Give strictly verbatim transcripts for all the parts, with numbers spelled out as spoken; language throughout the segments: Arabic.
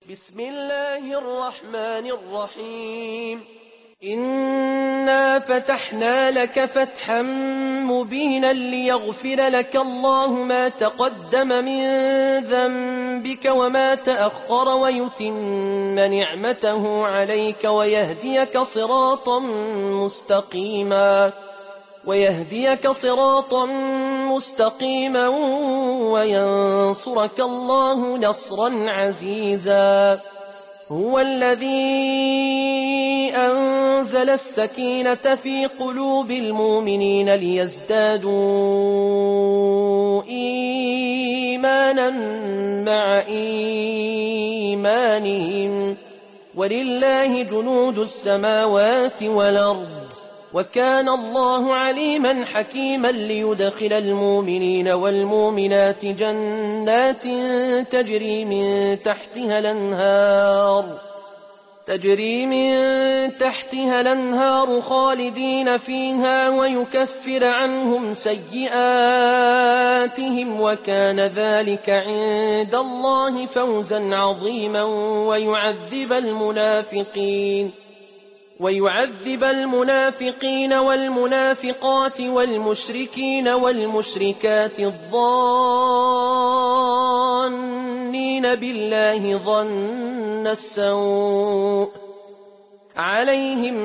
بسم الله الرحمن الرحيم. إنا فتحنا لك فتحا مبينا ليغفر لك الله ما تقدم من ذنبك وما تأخر ويتم نعمته عليك ويهديك صراطا مستقيما ويهديك صراطا مستقيما وينصرك الله نصرا عزيزا. هو الذي أنزل السكينة في قلوب المؤمنين ليزدادوا إيمانا مع إيمانهم ولله جنود السماوات والأرض وكان الله عليما حكيما ليدخل المؤمنين والمؤمنات جنات تجري من تحتها الأنهار تجري من تحتها الأنهار خالدين فيها ويكفر عنهم سيئاتهم وكان ذلك عند الله فوزا عظيما ويعذب المنافقين ويعذب المنافقين والمنافقات والمشركين والمشركات الظانين بالله ظن السوء عليهم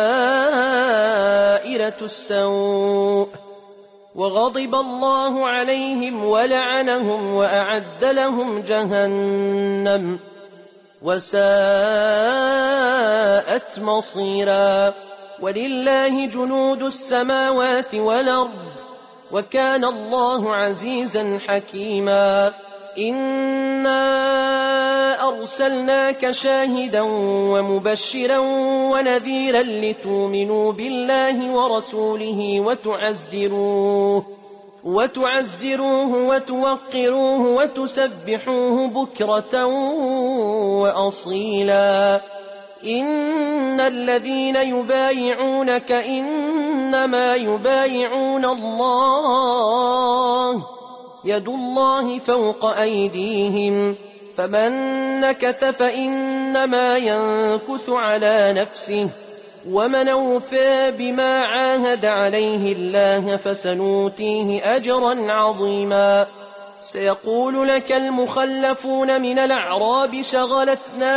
دائرة السوء وغضب الله عليهم ولعنهم وأعد لهم جهنم وساءت مصيرا. ولله جنود السماوات والأرض وكان الله عزيزا حكيما. إنا أرسلناك شاهدا ومبشرا ونذيرا لتؤمنوا بالله ورسوله وتعزروه وتعزروه وتوقروه وتسبحوه بكرة وأصيلا. إن الذين يبايعونك إنما يبايعون الله يد الله فوق أيديهم فمن نكث فإنما ينكث على نفسه ومن أوفى بما عاهد عليه الله فسنؤتيه أجرا عظيما. سيقول لك المخلفون من الأعراب شغلتنا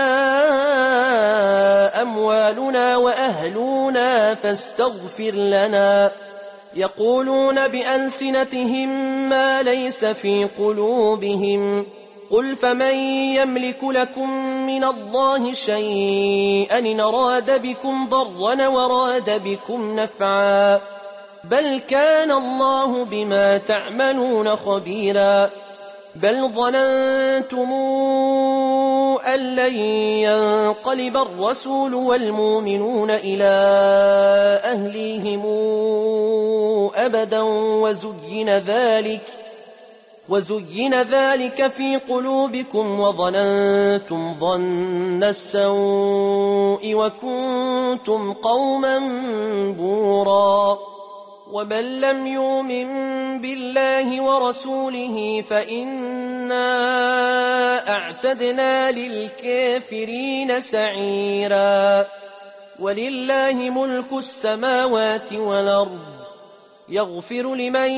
أموالنا وأهلنا فاستغفر لنا يقولون بألسنتهم ما ليس في قلوبهم قل فمن يملك لكم من الله شيئا إن أراد بكم ضرا وراد بكم نفعا بل كان الله بما تعملون خبيرا. بل ظننتم أن لن ينقلب الرسول والمؤمنون إلى أهليهم أبدا وزين ذلك وزين ذلك في قلوبكم وظننتم ظن السوء وكنتم قوما بورا. ومن لم يؤمن بالله ورسوله فإنا أعتدنا للكافرين سعيرا. ولله ملك السماوات والأرض يغفر لمن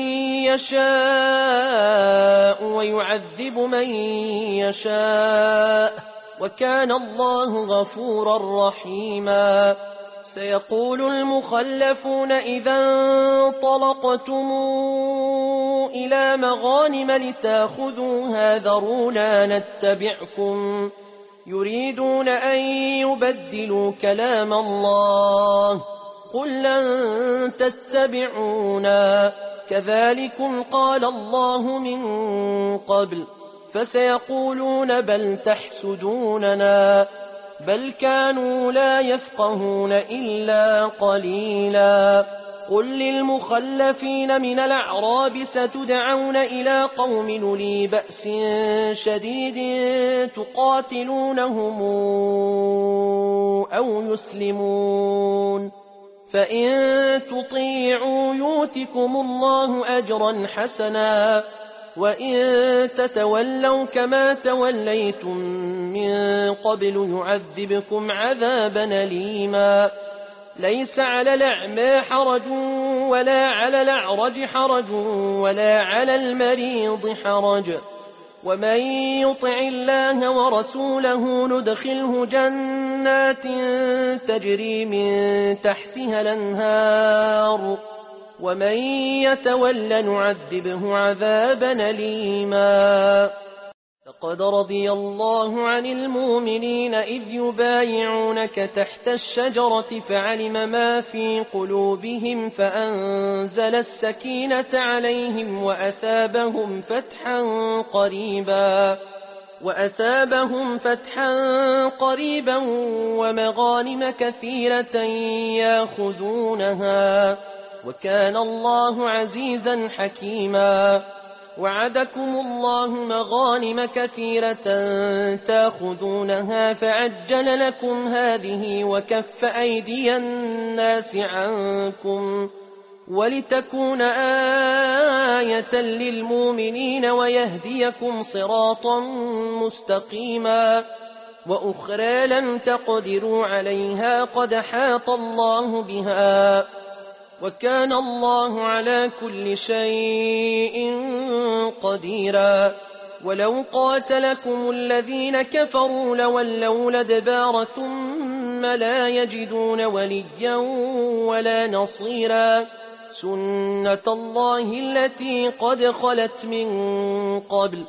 يشاء ويعذب من يشاء وكان الله غفورا رحيما. سيقول المخلفون إذا انطلقتم إلى مغانم لتأخذوها ذرونا نتبعكم يريدون أن يبدلوا كلام الله قل لن تتبعونا كذلكم قال الله من قبل فسيقولون بل تحسدوننا بل كانوا لا يفقهون إلا قليلا. قل للمخلفين من الأعراب ستدعون إلى قوم أولي بأس شديد تقاتلونهم أو يسلمون فإن تطيعوا يؤتكم الله أجرا حسنا وإن تتولوا كما توليتم من قبل يعذبكم عذابا أليما ليس على الأعمى حرج ولا على الأعرج حرج ولا على المريض حرج ومن يطع الله ورسوله ندخله جنات تجري من تحتها الأنهار ومن يتول نعذبه عذابا أليما لقد رضي الله عن المؤمنين إذ يبايعونك تحت الشجرة فعلم ما في قلوبهم فأنزل السكينة عليهم وأثابهم فتحا قريبا وأثابهم فتحا قريبا ومغانم كثيرة ياخذونها وكان الله عزيزا حكيما وعدكم الله مغانم كثيرة تاخذونها فعجل لكم هذه وكف أيدي الناس عنكم ولتكون آية للمؤمنين ويهديكم صراطا مستقيما وأخرى لم تقدروا عليها قد حاط الله بها وكان الله على كل شيء قديرا ولو قاتلكم الذين كفروا لولوا الأدبار ثم لا يجدون وليا ولا نصيرا سنة الله التي قد خلت من قبل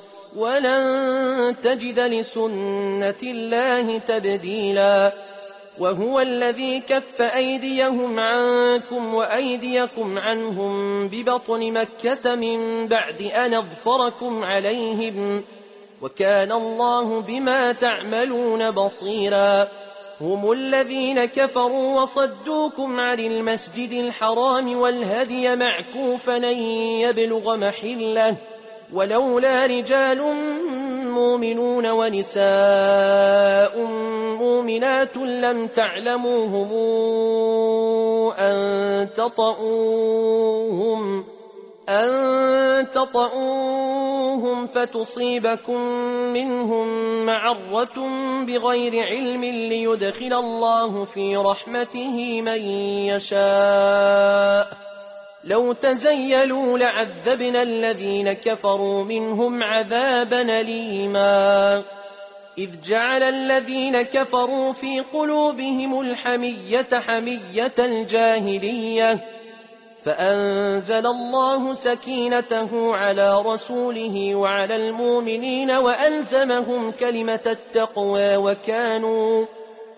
ولن تجد لسنة الله تبديلا وهو الذي كف أيديهم عنكم وأيديكم عنهم ببطن مكة من بعد أن أظفركم عليهم وكان الله بما تعملون بصيرا هم الذين كفروا وصدوكم عن المسجد الحرام والهدي معكوفا أن يبلغ محله ولولا رجال مؤمنون ونساء مؤمنات لم تعلموهم أن تطؤوهم أن تطؤوهم فتصيبكم منهم معرة بغير علم ليدخل الله في رحمته من يشاء لو تزيلوا لعذبنا الذين كفروا منهم عذابا أليما إذ جعل الذين كفروا في قلوبهم الحمية حمية الجاهلية فأنزل الله سكينته على رسوله وعلى المؤمنين وألزمهم كلمة التقوى وكانوا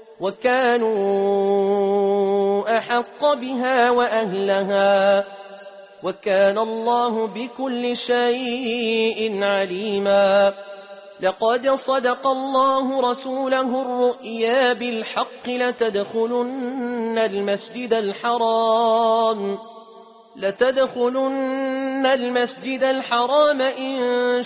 وكانوا أحق بها وأهلها وكان الله بكل شيء عليما لقد صدق الله رسوله الرؤيا بالحق لتدخلن المسجد الحرام لتدخلن المسجد الحرام إن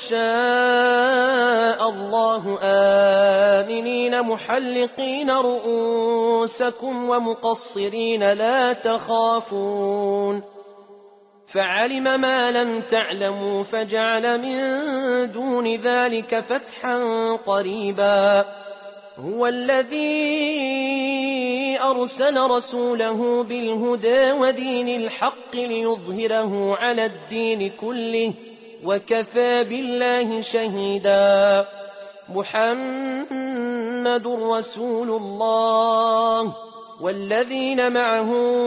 شاء الله آمنين محلقين رؤوسكم ومقصرين لا تخافون فعلم ما لم تعلموا فجعل من دون ذلك فتحا قريبا هو الذي أرسل رسوله بالهدى ودين الحق ليظهره على الدين كله وكفى بالله شهيدا محمد رسول الله والذين معه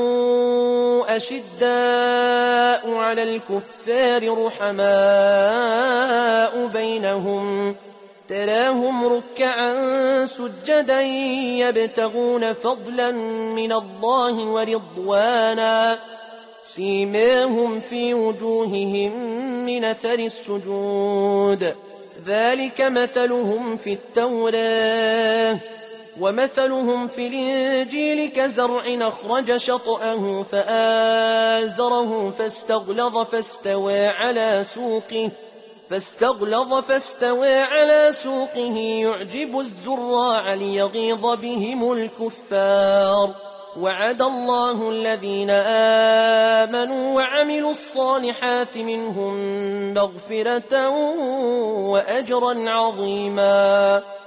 أشداء على الكفار رحماء بينهم تراهم ركعا سجدا يبتغون فضلا من الله ورضوانا سيماهم في وجوههم من أثر السجود ذلك مثلهم في التوراة ومثلهم في الإنجيل كزرع أخرج شطأه فآزره فاستغلظ فاستوى على سوقه فاستغلظ فاستوى على سوقه يعجب الزراع ليغيظ بهم الكفار وعد الله الذين آمنوا وعملوا الصالحات منهم مغفرة وأجرا عظيما.